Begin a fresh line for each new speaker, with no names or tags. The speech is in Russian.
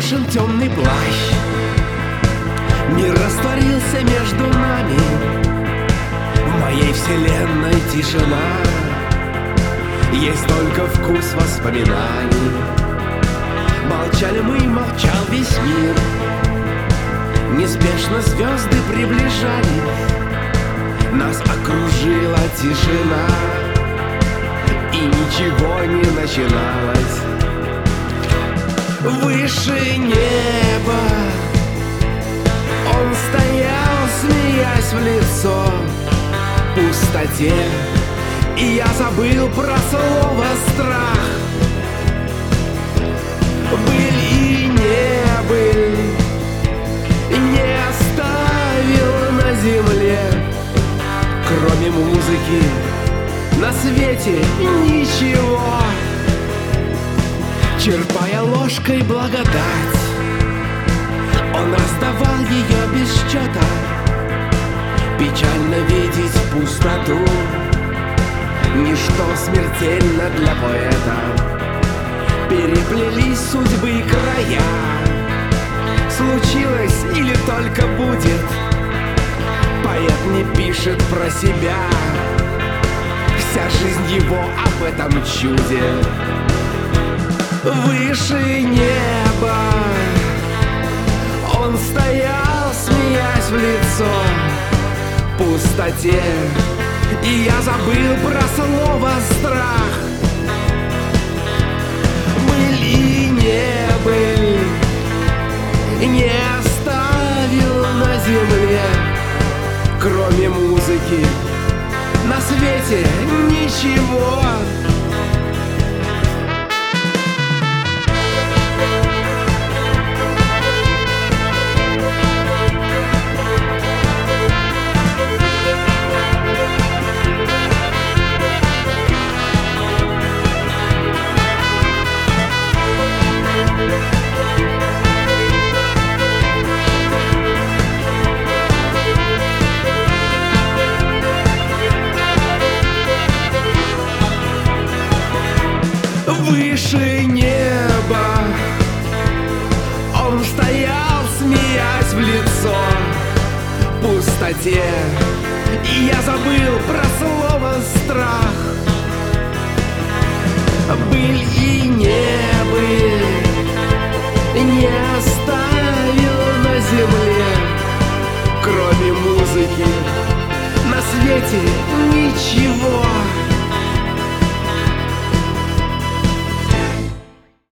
Развешен темный плащ, мир растворился между нами. В моей вселенной тишина, есть только вкус воспоминаний. Молчали мы, молчал весь мир. Неспешно звезды приближались, нас окружила тишина, и ничего не начиналось. Выше неба он стоял, смеясь в лицо пустоте, и я забыл про слово страх. Быль и не быль, не оставил на земле, кроме музыки, на свете ничего. Черпая ложкой благодать, он раздавал ее без счета. Печально видеть пустоту, ничто смертельно для поэта. Переплелись судьбы и края, случилось или только будет. Поэт не пишет про себя, вся жизнь его об этом чуде. Выше неба он стоял, смеясь в лицо пустоте, и я забыл про слово страх. Быль и не быль, не оставил на земле, кроме музыки, на свете ничего. Выше неба он стоял, смеясь в лицо пустоте, и я забыл про слово страх. Быль и не быль, не оставил на земле, кроме музыки, на свете ничего.